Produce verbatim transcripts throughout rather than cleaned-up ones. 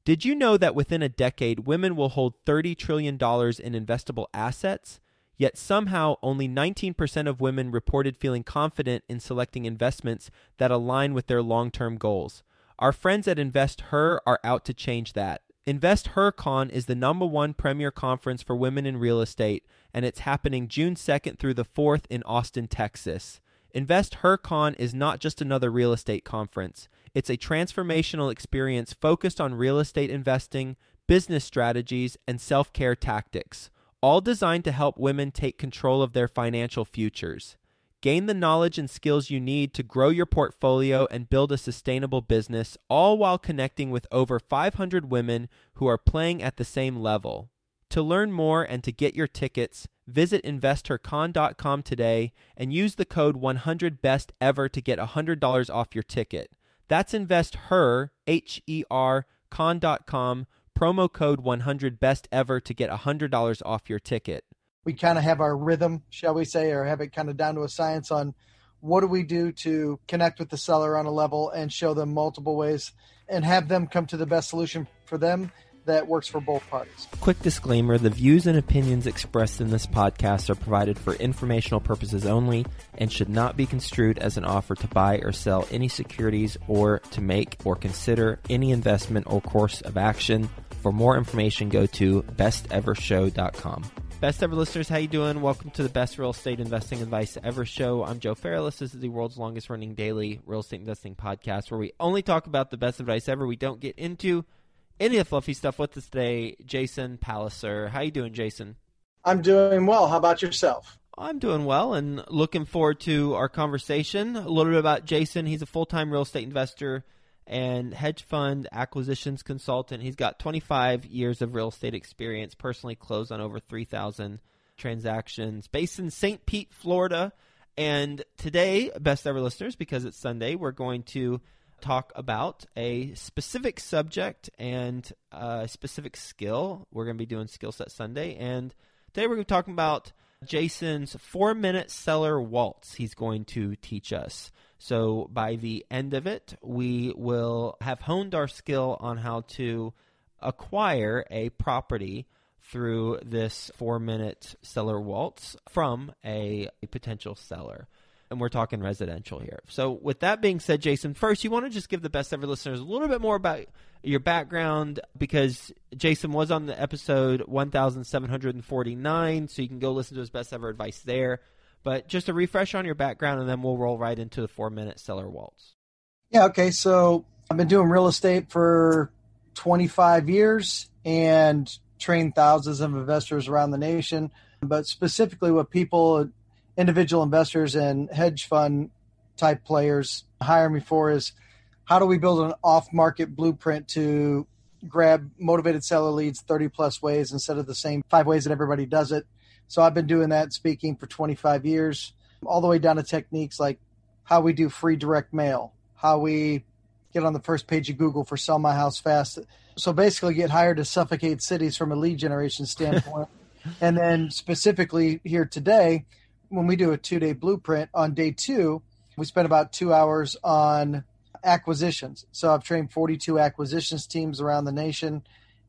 Did you know that within a decade, women will hold thirty trillion dollars in investable assets? Yet somehow only nineteen percent of women reported feeling confident in selecting investments that align with their long-term goals. Our friends at InvestHer are out to change that. InvestHerCon is the number one premier conference for women in real estate, and it's happening June second through the fourth in Austin, Texas. InvestHerCon is not just another real estate conference. It's a transformational experience focused on real estate investing, business strategies, and self-care tactics, all designed to help women take control of their financial futures. Gain the knowledge and skills you need to grow your portfolio and build a sustainable business, all while connecting with over five hundred women who are playing at the same level. To learn more and to get your tickets, visit investor con dot com today and use the code one hundred best ever to get one hundred dollars off your ticket. That's InvestHer, H E R, con dot com, promo code one hundred best ever to get one hundred dollars off your ticket. We kind of have our rhythm, shall we say, or have it kind of down to a science on what do we do to connect with the seller on a level and show them multiple ways and have them come to the best solution for them that works for both parties. Quick disclaimer, the views and opinions expressed in this podcast are provided for informational purposes only and should not be construed as an offer to buy or sell any securities or to make or consider any investment or course of action. For more information, go to best ever show dot com. Best Ever listeners, how you doing? Welcome to the Best Real Estate Investing Advice Ever Show. I'm Joe Fairless. This is the world's longest running daily real estate investing podcast where we only talk about the best advice ever. We don't get into any of the fluffy stuff. With us today, Jason Palliser. How you doing, Jason? I'm doing well. How about yourself? I'm doing well and looking forward to our conversation. A little bit about Jason. He's a full-time real estate investor and hedge fund acquisitions consultant. He's got twenty-five years of real estate experience, personally closed on over three thousand transactions, based in Saint Pete, Florida. And today, Best Ever listeners, because it's Sunday, we're going to talk about a specific subject and a specific skill. We're going to be doing Skill Set Sunday. And today we're going to be talking about Jason's four-minute seller waltz he's going to teach us. So by the end of it, we will have honed our skill on how to acquire a property through this four-minute seller waltz from a, a potential seller. And we're talking residential here. So with that being said, Jason, first, you want to just give the Best Ever listeners a little bit more about your background, because Jason was on the episode one thousand seven hundred forty-nine, so you can go listen to his Best Ever advice there. But just a refresh on your background, and then we'll roll right into the four-minute seller waltz. Yeah, okay. So I've been doing real estate for twenty-five years and trained thousands of investors around the nation. But specifically what people, individual investors and hedge fund type players hire me for is how do we build an off-market blueprint to grab motivated seller leads thirty-plus ways instead of the same five ways that everybody does it. So I've been doing that speaking for twenty-five years, all the way down to techniques like how we do free direct mail, how we get on the first page of Google for Sell My House Fast. So basically get hired to suffocate cities from a lead generation standpoint. And then specifically here today, when we do a two-day blueprint, on day two, we spend about two hours on acquisitions. So I've trained forty-two acquisitions teams around the nation.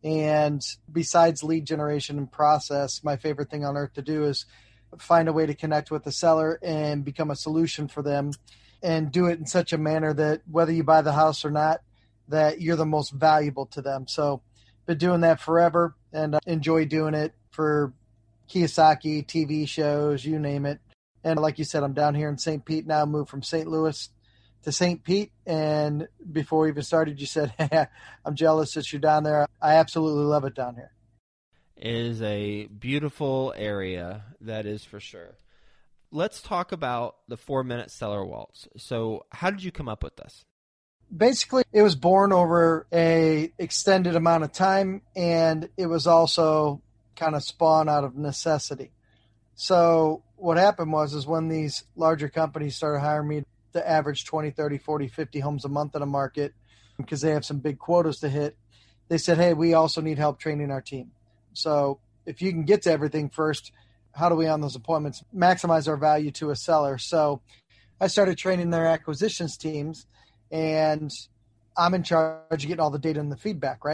And besides lead generation and process, my favorite thing on earth to do is find a way to connect with the seller and become a solution for them and do it in such a manner that whether you buy the house or not, that you're the most valuable to them. So been doing that forever and I enjoy doing it for Kiyosaki, T V shows, you name it. And like you said, I'm down here in Saint Pete now, moved from Saint Louis to Saint Pete. And before we even started, you said, hey, I'm jealous that you're down there. I absolutely love it down here. It is a beautiful area, that is for sure. Let's talk about the four-minute seller waltz. So how did you come up with this? Basically, it was born over a extended amount of time, and it was also kind of spawned out of necessity. So what happened was is when these larger companies started hiring me to average twenty, thirty, forty, fifty homes a month in a market because they have some big quotas to hit, they said, hey, we also need help training our team. So if you can get to everything first, how do we on those appointments maximize our value to a seller? So I started training their acquisitions teams, and I'm in charge of getting all the data and the feedback, right?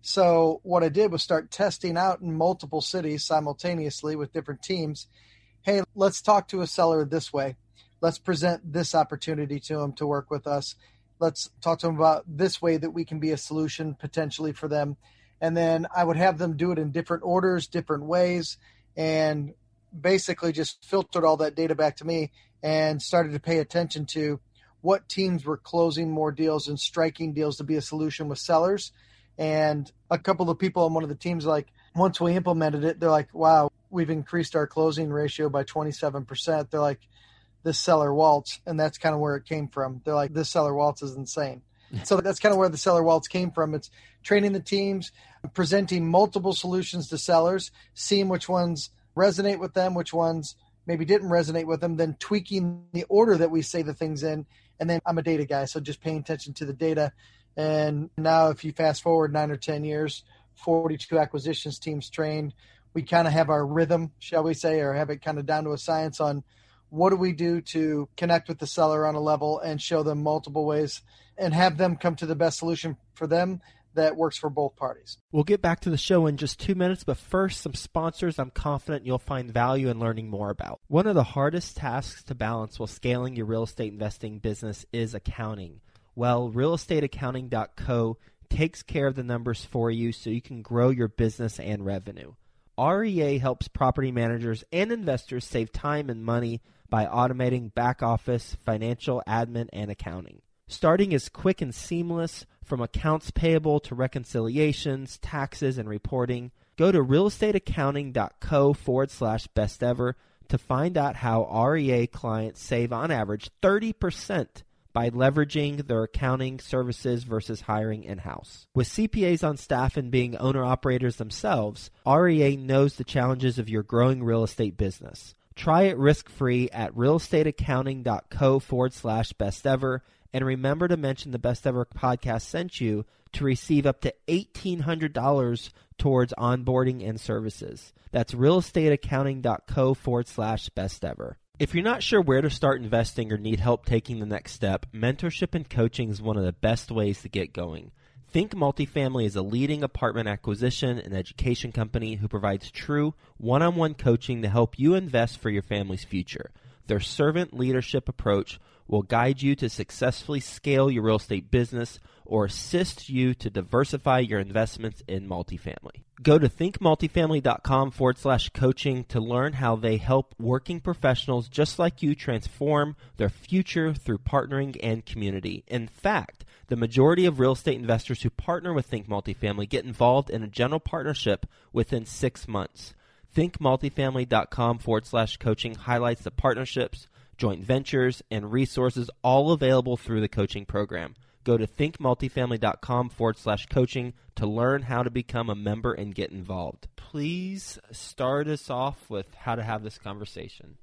So what I did was start testing out in multiple cities simultaneously with different teams. Hey, let's talk to a seller this way. Let's present this opportunity to them to work with us. Let's talk to them about this way that we can be a solution potentially for them. And then I would have them do it in different orders, different ways, and basically just filtered all that data back to me and started to pay attention to what teams were closing more deals and striking deals to be a solution with sellers. And a couple of people on one of the teams, like once we implemented it, they're like, wow, we've increased our closing ratio by twenty-seven percent. They're like, this seller waltz. And that's kind of where it came from. They're like, this seller waltz is insane. So that's kind of where the seller waltz came from. It's training the teams, presenting multiple solutions to sellers, seeing which ones resonate with them, which ones maybe didn't resonate with them, then tweaking the order that we say the things in. And then I'm a data guy, so just paying attention to the data. And now if you fast forward nine or ten years, forty-two acquisitions teams trained, we kind of have our rhythm, shall we say, or have it kind of down to a science on what do we do to connect with the seller on a level and show them multiple ways and have them come to the best solution for them that works for both parties. We'll get back to the show in just two minutes, but first, some sponsors I'm confident you'll find value in learning more about. One of the hardest tasks to balance while scaling your real estate investing business is accounting. Well, real estate accounting dot co takes care of the numbers for you so you can grow your business and revenue. R E A helps property managers and investors save time and money by automating back office, financial, admin, and accounting. Starting is quick and seamless, from accounts payable to reconciliations, taxes, and reporting. Go to real estate accounting dot co forward slash best ever to find out how R E A clients save on average thirty percent by leveraging their accounting services versus hiring in-house. With C P As on staff and being owner-operators themselves, R E A knows the challenges of your growing real estate business. Try it risk-free at real estate accounting dot co forward slash best ever, and remember to mention the Best Ever podcast sent you to receive up to eighteen hundred dollars towards onboarding and services. That's real estate accounting dot co forward slash best ever. If you're not sure where to start investing or need help taking the next step, mentorship and coaching is one of the best ways to get going. Think Multifamily is a leading apartment acquisition and education company who provides true one-on-one coaching to help you invest for your family's future. Their servant leadership approach will guide you to successfully scale your real estate business or assist you to diversify your investments in multifamily. Go to think multifamily dot com forward slash coaching to learn how they help working professionals just like you transform their future through partnering and community. In fact, the majority of real estate investors who partner with Think Multifamily get involved in a general partnership within six months. think multifamily dot com forward slash coaching highlights the partnerships, joint ventures, and resources all available through the coaching program. Go to think multifamily dot com forward slash coaching to learn how to become a member and get involved. Please start us off with how to have this conversation.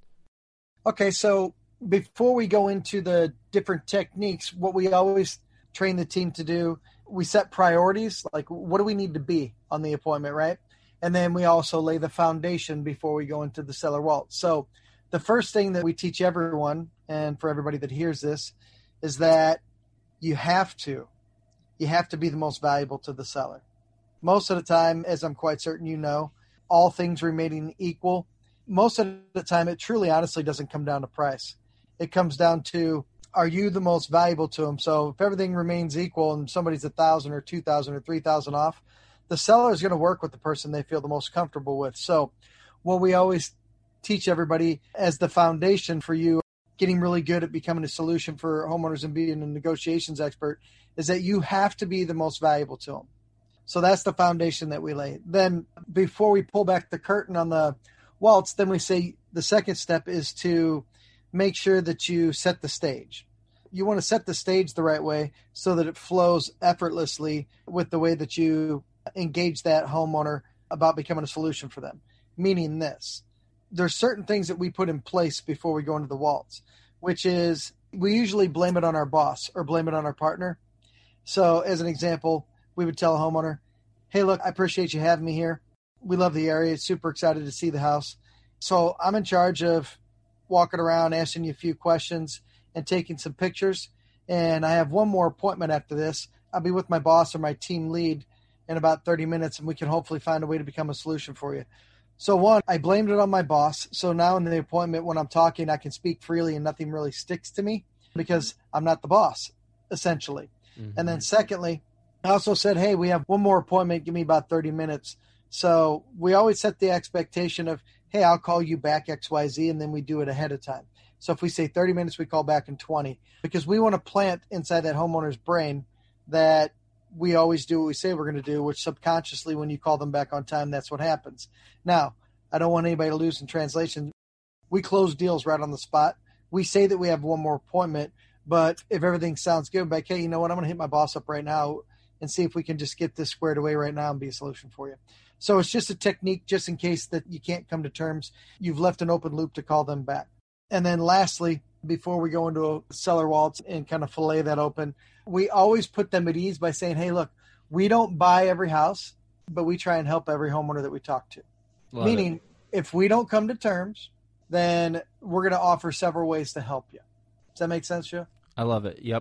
Okay, so before we go into the different techniques, what we always train the team to do, we set priorities, like what do we need to be on the appointment, right? And then we also lay the foundation before we go into the seller waltz. So the first thing that we teach everyone, and for everybody that hears this, is that you have to, you have to be the most valuable to the seller. Most of the time, as I'm quite certain you know, all things remaining equal, most of the time it truly honestly doesn't come down to price. It comes down to, are you the most valuable to them? So if everything remains equal and somebody's a thousand or two thousand or three thousand off, the seller is going to work with the person they feel the most comfortable with. So what we always teach everybody as the foundation for you getting really good at becoming a solution for homeowners and being a negotiations expert is that you have to be the most valuable to them. So that's the foundation that we lay. Then before we pull back the curtain on the waltz, then we say the second step is to make sure that you set the stage. You want to set the stage the right way so that it flows effortlessly with the way that you engage that homeowner about becoming a solution for them. Meaning this, there's certain things that we put in place before we go into the waltz, which is we usually blame it on our boss or blame it on our partner. So as an example, we would tell a homeowner, hey, look, I appreciate you having me here. We love the area. Super excited to see the house. So I'm in charge of walking around, asking you a few questions and taking some pictures. And I have one more appointment after this. I'll be with my boss or my team lead. in about thirty minutes, and we can hopefully find a way to become a solution for you. So one, I blamed it on my boss. So now in the appointment, when I'm talking, I can speak freely and nothing really sticks to me because I'm not the boss, essentially. Mm-hmm. And then secondly, I also said, hey, we have one more appointment. Give me about thirty minutes. So we always set the expectation of, hey, I'll call you back X Y Z, and then we do it ahead of time. So if we say thirty minutes, we call back in twenty, because we want to plant inside that homeowner's brain that we always do what we say we're going to do, which subconsciously, when you call them back on time, that's what happens. Now, I don't want anybody to lose in translation. We close deals right on the spot. We say that we have one more appointment, but if everything sounds good, like, hey, you know what, I'm going to hit my boss up right now and see if we can just get this squared away right now and be a solution for you. So it's just a technique, just in case that you can't come to terms, you've left an open loop to call them back. And then lastly, before we go into a seller waltz and kind of fillet that open, we always put them at ease by saying, hey, look, we don't buy every house, but we try and help every homeowner that we talk to. Love Meaning, it. If we don't come to terms, then we're going to offer several ways to help you. Does that make sense, Joe? I love it. Yep.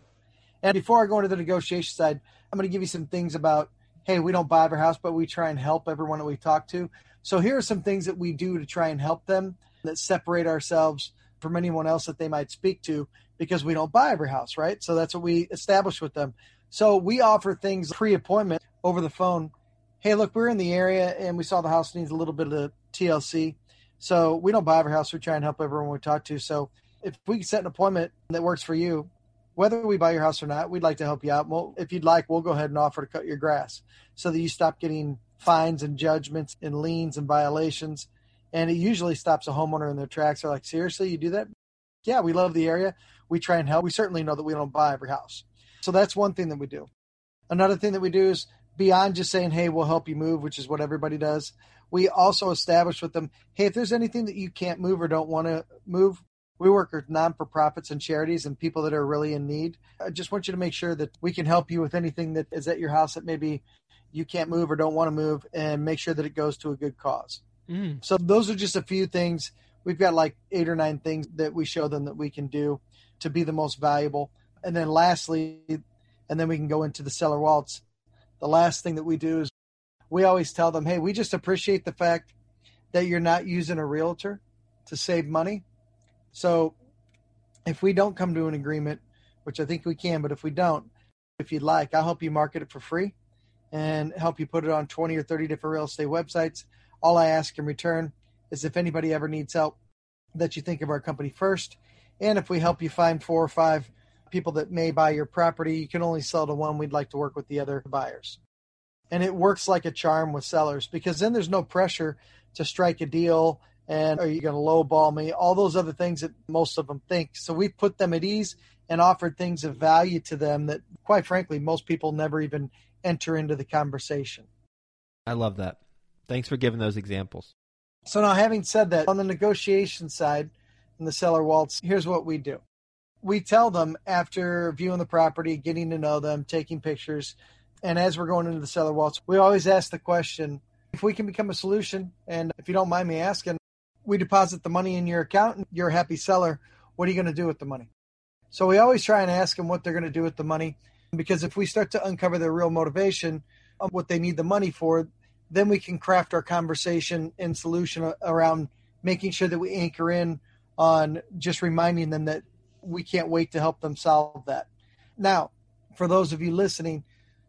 And before I go into the negotiation side, I'm going to give you some things about, hey, we don't buy every house, but we try and help everyone that we talk to. So here are some things that we do to try and help them that separate ourselves from anyone else that they might speak to, because we don't buy every house, right? So that's what we establish with them. So we offer things pre-appointment over the phone. Hey, look, we're in the area and we saw the house needs a little bit of T L C. So we don't buy every house. We try and help everyone we talk to. So if we can set an appointment that works for you, whether we buy your house or not, we'd like to help you out. Well, if you'd like, we'll go ahead and offer to cut your grass so that you stop getting fines and judgments and liens and violations. And it usually stops a homeowner in their tracks. They're like, seriously, you do that? Yeah, we love the area. We try and help. We certainly know that we don't buy every house. So that's one thing that we do. Another thing that we do is, beyond just saying, hey, we'll help you move, which is what everybody does, we also establish with them, hey, if there's anything that you can't move or don't want to move, we work with non-for-profits and charities and people that are really in need. I just want you to make sure that we can help you with anything that is at your house that maybe you can't move or don't want to move, and make sure that it goes to a good cause. Mm. So those are just a few things. We've got like eight or nine things that we show them that we can do to be the most valuable. And then lastly, and then we can go into the seller waltz. The last thing that we do is we always tell them, hey, we just appreciate the fact that you're not using a realtor to save money. So if we don't come to an agreement, which I think we can, but if we don't, if you'd like, I'll help you market it for free and help you put it on twenty or thirty different real estate websites. All I ask in return is if anybody ever needs help, that you think of our company first. And if we help you find four or five people that may buy your property, you can only sell to one. We'd like to work with the other buyers. And it works like a charm with sellers, because then there's no pressure to strike a deal and are you going to lowball me? All those other things that most of them think. So we put them at ease and offered things of value to them that, quite frankly, most people never even enter into the conversation. I love that. Thanks for giving those examples. So now, having said that, on the negotiation side in the seller waltz, here's what we do. We tell them, after viewing the property, getting to know them, taking pictures, and as we're going into the seller waltz, we always ask the question, if we can become a solution, and if you don't mind me asking, we deposit the money in your account and you're a happy seller, what are you going to do with the money? So we always try and ask them what they're going to do with the money, because if we start to uncover their real motivation of what they need the money for, then we can craft our conversation and solution around making sure that we anchor in on just reminding them that we can't wait to help them solve that. Now, for those of you listening,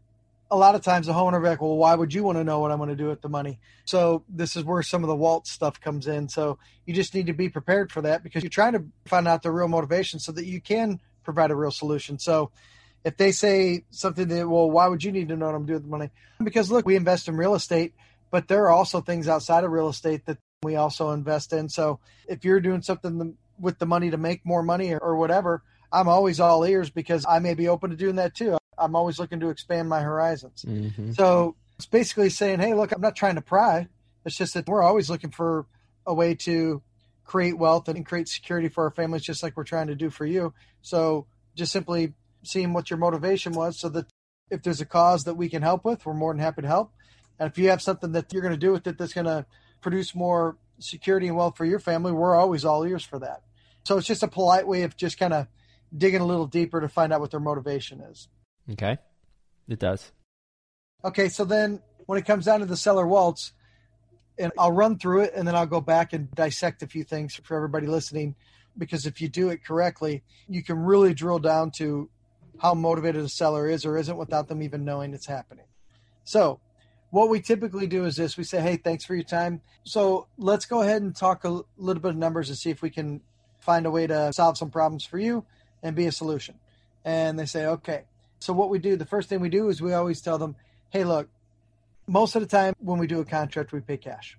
a lot of times the homeowner will be like, well, why would you want to know what I'm going to do with the money? So this is where some of the waltz stuff comes in. So you just need to be prepared for that, because you're trying to find out the real motivation so that you can provide a real solution. So if they say something that, well, why would you need to know what I'm doing with the money? Because look, we invest in real estate, but there are also things outside of real estate that we also invest in. So if you're doing something with the money to make more money or, or whatever, I'm always all ears, because I may be open to doing that too. I'm always looking to expand my horizons. Mm-hmm. So it's basically saying, hey, look, I'm not trying to pry. It's just that we're always looking for a way to create wealth and create security for our families, just like we're trying to do for you. So just simply seeing what your motivation was, so that if there's a cause that we can help with, we're more than happy to help. And if you have something that you're going to do with it that's going to produce more security and wealth for your family, we're always all ears for that. So it's just a polite way of just kind of digging a little deeper to find out what their motivation is. Okay. It does. Okay, so then when it comes down to the seller waltz, and I'll run through it and then I'll go back and dissect a few things for everybody listening, because if you do it correctly, you can really drill down to how motivated a seller is or isn't without them even knowing it's happening. So what we typically do is this. We say, hey, thanks for your time. So let's go ahead and talk a little bit of numbers and see if we can find a way to solve some problems for you and be a solution. And they say, okay. So what we do, the first thing we do is we always tell them, hey, look, most of the time when we do a contract, we pay cash.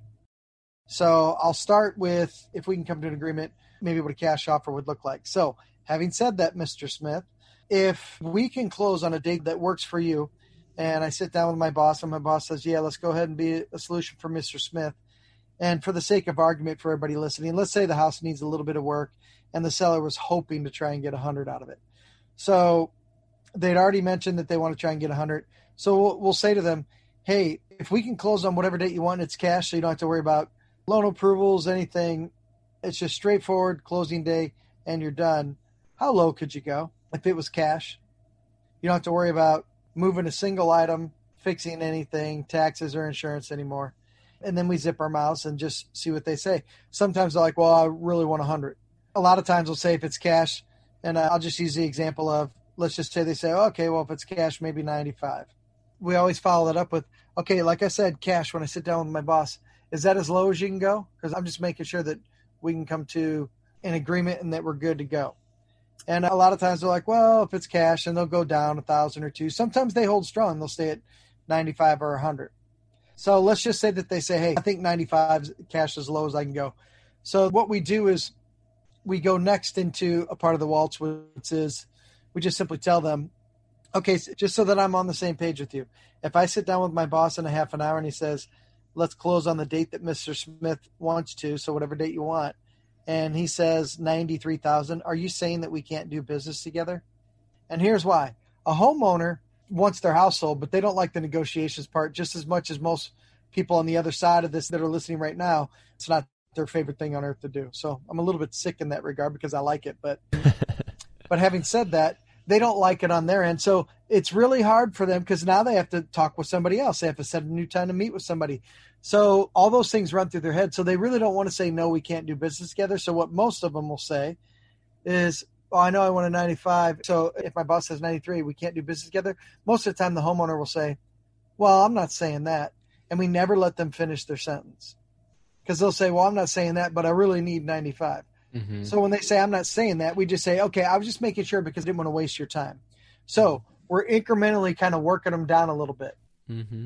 So I'll start with, if we can come to an agreement, maybe what a cash offer would look like. So having said that, Mister Smith, if we can close on a date that works for you, and I sit down with my boss and my boss says, yeah, let's go ahead and be a solution for Mister Smith. And for the sake of argument for everybody listening, let's say the house needs a little bit of work and the seller was hoping to try and get one hundred out of it. So they'd already mentioned that they want to try and get one hundred. So we'll, we'll say to them, hey, if we can close on whatever date you want, it's cash, so you don't have to worry about loan approvals, anything. It's just straightforward closing day and you're done. How low could you go if it was cash? You don't have to worry about moving a single item, fixing anything, taxes or insurance anymore. And then we zip our mouths and just see what they say. Sometimes they're like, well, I really want one hundred. A lot of times we'll say if it's cash, and I'll just use the example of, let's just say they say, okay, well, if it's cash, maybe ninety-five. We always follow that up with, okay, like I said, cash, when I sit down with my boss, is that as low as you can go? Because I'm just making sure that we can come to an agreement and that we're good to go. And a lot of times they're like, well, if it's cash, and they'll go down a thousand or two. Sometimes they hold strong. They'll stay at ninety-five or one hundred. So let's just say that they say, hey, I think ninety-five cash as low as I can go. So what we do is we go next into a part of the waltz, which is we just simply tell them, okay, just so that I'm on the same page with you. If I sit down with my boss in a half an hour and he says, let's close on the date that Mister Smith wants to, so whatever date you want, and he says ninety-three thousand, are you saying that we can't do business together? And here's why. A homeowner wants their house sold, but they don't like the negotiations part just as much as most people on the other side of this that are listening right now. It's not their favorite thing on earth to do. So I'm a little bit sick in that regard because I like it. But but having said that, they don't like it on their end. So it's really hard for them because now they have to talk with somebody else. They have to set a new time to meet with somebody. So all those things run through their head. So they really don't want to say, no, we can't do business together. So what most of them will say is, oh, I know I want a ninety-five. So if my boss says ninety-three, we can't do business together. Most of the time the homeowner will say, well, I'm not saying that. And we never let them finish their sentence because they'll say, well, I'm not saying that, but I really need ninety-five. Mm-hmm. So when they say, I'm not saying that, we just say, okay, I was just making sure because I didn't want to waste your time. So we're incrementally kind of working them down a little bit. Mm-hmm.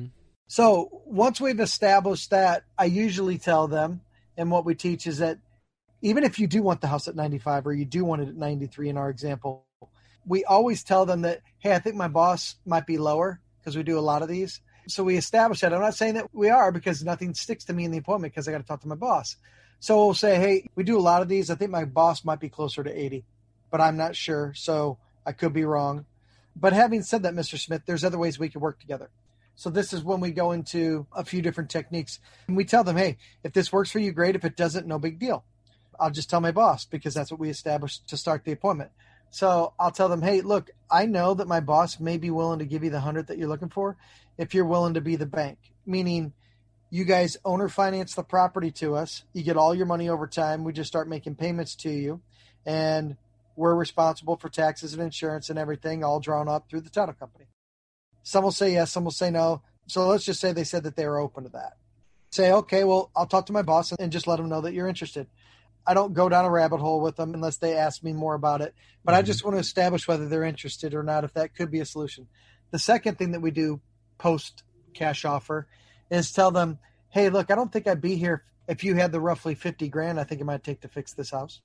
So once we've established that, I usually tell them, and what we teach is that even if you do want the house at ninety-five or you do want it at ninety-three in our example, we always tell them that, hey, I think my boss might be lower because we do a lot of these. So we establish that. I'm not saying that we are because nothing sticks to me in the appointment because I got to talk to my boss. So we'll say, hey, we do a lot of these. I think my boss might be closer to eighty, but I'm not sure. So I could be wrong. But having said that, Mister Smith, there's other ways we could work together. So this is when we go into a few different techniques. And we tell them, hey, if this works for you, great. If it doesn't, no big deal. I'll just tell my boss because that's what we established to start the appointment. So I'll tell them, hey, look, I know that my boss may be willing to give you the one hundred that you're looking for if you're willing to be the bank, meaning you guys owner finance the property to us. You get all your money over time. We just start making payments to you, and we're responsible for taxes and insurance and everything all drawn up through the title company. Some will say yes, some will say no. So let's just say they said that they were open to that. Say, okay, well, I'll talk to my boss and just let them know that you're interested. I don't go down a rabbit hole with them unless they ask me more about it. But mm-hmm. I just want to establish whether they're interested or not, if that could be a solution. The second thing that we do post cash offer is tell them, hey, look, I don't think I'd be here if you had the roughly fifty grand I think it might take to fix this house.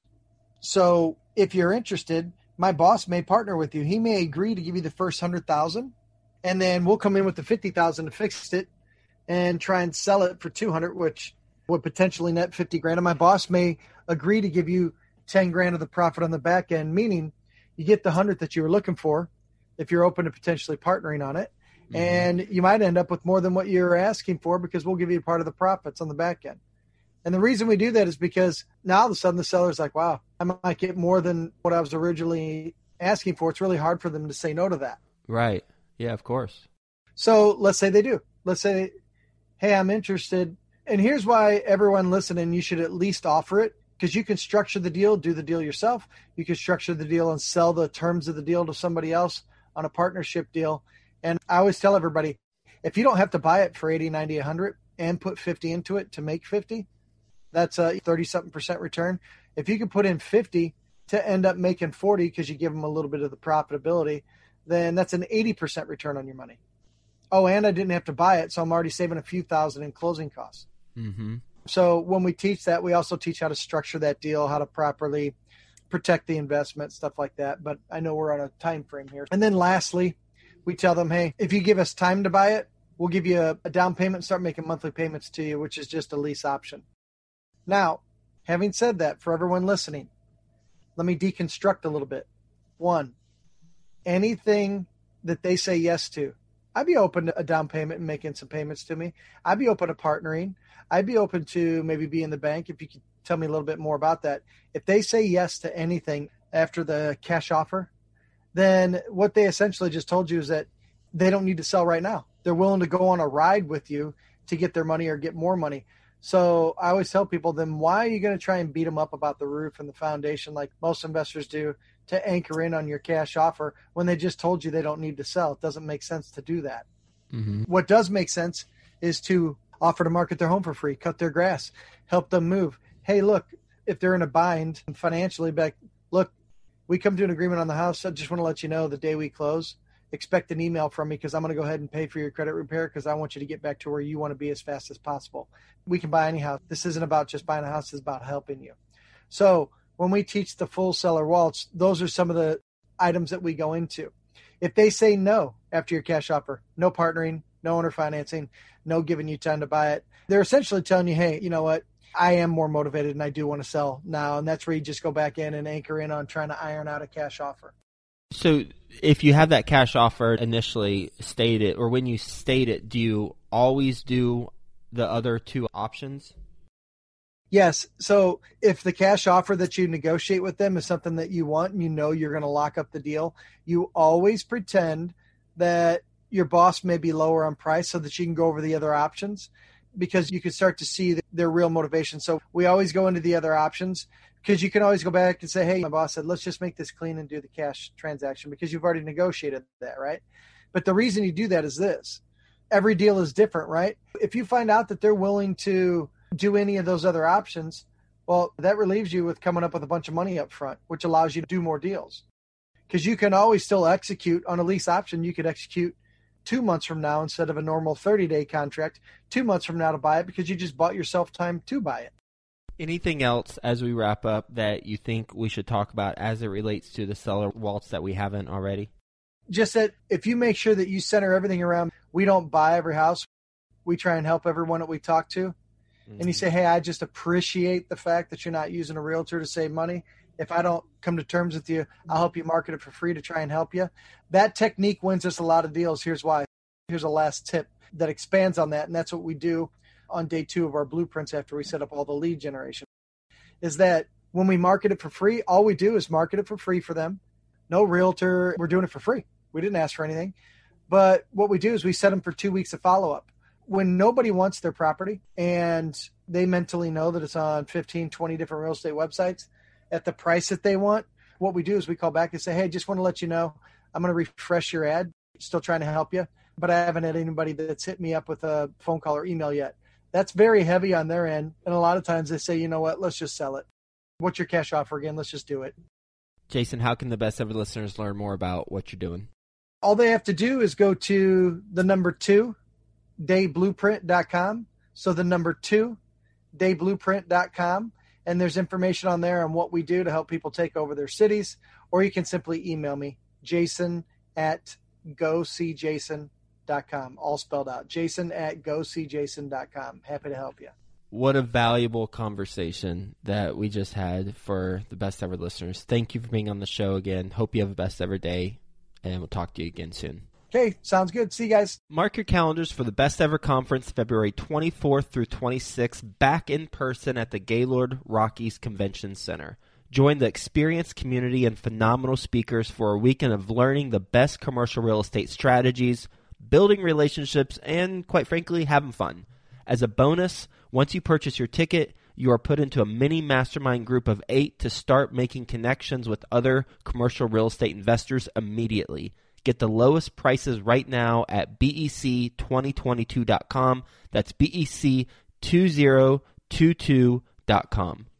So if you're interested, my boss may partner with you. He may agree to give you the first one hundred thousand, and then we'll come in with the fifty thousand to fix it and try and sell it for two hundred, which would potentially net fifty grand. And my boss may agree to give you ten grand of the profit on the back end, meaning you get the one hundred that you were looking for if you're open to potentially partnering on it. Mm-hmm. And you might end up with more than what you're asking for because we'll give you part of the profits on the back end. And the reason we do that is because now all of a sudden the seller's like, wow, I might get more than what I was originally asking for. It's really hard for them to say no to that. Right. Yeah, of course. So let's say they do. Let's say, hey, I'm interested. And here's why everyone listening, you should at least offer it, because you can structure the deal, do the deal yourself. You can structure the deal and sell the terms of the deal to somebody else on a partnership deal. And I always tell everybody, if you don't have to buy it for eighty, ninety, one hundred and put fifty into it to make fifty, that's a thirty something percent return. If you can put in fifty to end up making forty because you give them a little bit of the profitability, then that's an eighty percent return on your money. Oh, and I didn't have to buy it, so I'm already saving a few thousand in closing costs. Mm-hmm. So when we teach that, we also teach how to structure that deal, how to properly protect the investment, stuff like that. But I know we're on a time frame here. And then lastly, we tell them, hey, if you give us time to buy it, we'll give you a, a down payment and start making monthly payments to you, which is just a lease option. Now, having said that, for everyone listening, let me deconstruct a little bit. One, anything that they say yes to, I'd be open to a down payment and making some payments to me. I'd be open to partnering. I'd be open to maybe be in the bank if you could tell me a little bit more about that. If they say yes to anything after the cash offer, then what they essentially just told you is that they don't need to sell right now. They're willing to go on a ride with you to get their money or get more money. So I always tell people, then why are you going to try and beat them up about the roof and the foundation like most investors do to anchor in on your cash offer when they just told you they don't need to sell? It doesn't make sense to do that. Mm-hmm. What does make sense is to offer to market their home for free, cut their grass, help them move. Hey, look, if they're in a bind financially, back, look, we come to an agreement on the house. I just want to let you know the day we close, expect an email from me because I'm going to go ahead and pay for your credit repair because I want you to get back to where you want to be as fast as possible. We can buy any house. This isn't about just buying a house. It's about helping you. So when we teach the full seller waltz, those are some of the items that we go into. If they say no after your cash offer, no partnering, no owner financing, no giving you time to buy it, they're essentially telling you, hey, you know what? I am more motivated and I do want to sell now. And that's where you just go back in and anchor in on trying to iron out a cash offer. So if you have that cash offer initially stated, or when you state it, do you always do the other two options? Yes. So if the cash offer that you negotiate with them is something that you want and you know you're going to lock up the deal, you always pretend that your boss may be lower on price so that you can go over the other options, because you can start to see their real motivation. So we always go into the other options because you can always go back and say, hey, my boss said, let's just make this clean and do the cash transaction because you've already negotiated that, right? But the reason you do that is this. Every deal is different, right? If you find out that they're willing to do any of those other options, well, that relieves you with coming up with a bunch of money up front, which allows you to do more deals. Because you can always still execute on a lease option. You could execute two months from now instead of a normal thirty-day contract, two months from now to buy it because you just bought yourself time to buy it. Anything else as we wrap up that you think we should talk about as it relates to the seller waltz that we haven't already? Just that if you make sure that you center everything around, we don't buy every house. We try and help everyone that we talk to. Mm-hmm. And you say, hey, I just appreciate the fact that you're not using a realtor to save money. If I don't come to terms with you, I'll help you market it for free to try and help you. That technique wins us a lot of deals. Here's why. Here's a last tip that expands on that. And that's what we do on day two of our blueprints after we set up all the lead generation, is that when we market it for free, all we do is market it for free for them. No realtor. We're doing it for free. We didn't ask for anything. But what we do is we set them for two weeks of follow-up. When nobody wants their property and they mentally know that it's on fifteen, twenty different real estate websites at the price that they want, what we do is we call back and say, hey, just want to let you know, I'm going to refresh your ad. Still trying to help you, but I haven't had anybody that's hit me up with a phone call or email yet. That's very heavy on their end. And a lot of times they say, you know what, let's just sell it. What's your cash offer again? Let's just do it. Jason, how can the best ever listeners learn more about what you're doing? All they have to do is go to the number two, day blueprint dot com. So the number two, day blueprint dot com. And there's information on there on what we do to help people take over their cities. Or you can simply email me, Jason at go see jason dot com, all spelled out. Jason at go see jason dot com. Happy to help you. What a valuable conversation that we just had for the best ever listeners. Thank you for being on the show again. Hope you have a best ever day, and we'll talk to you again soon. Okay, sounds good. See you guys. Mark your calendars for the Best Ever Conference, February twenty-fourth through twenty-sixth, back in person at the Gaylord Rockies Convention Center. Join the experienced community and phenomenal speakers for a weekend of learning the best commercial real estate strategies, building relationships, and quite frankly, having fun. As a bonus, once you purchase your ticket, you are put into a mini mastermind group of eight to start making connections with other commercial real estate investors immediately. Get the lowest prices right now at B E C twenty twenty-two dot com. That's B E C two thousand twenty-two dot com.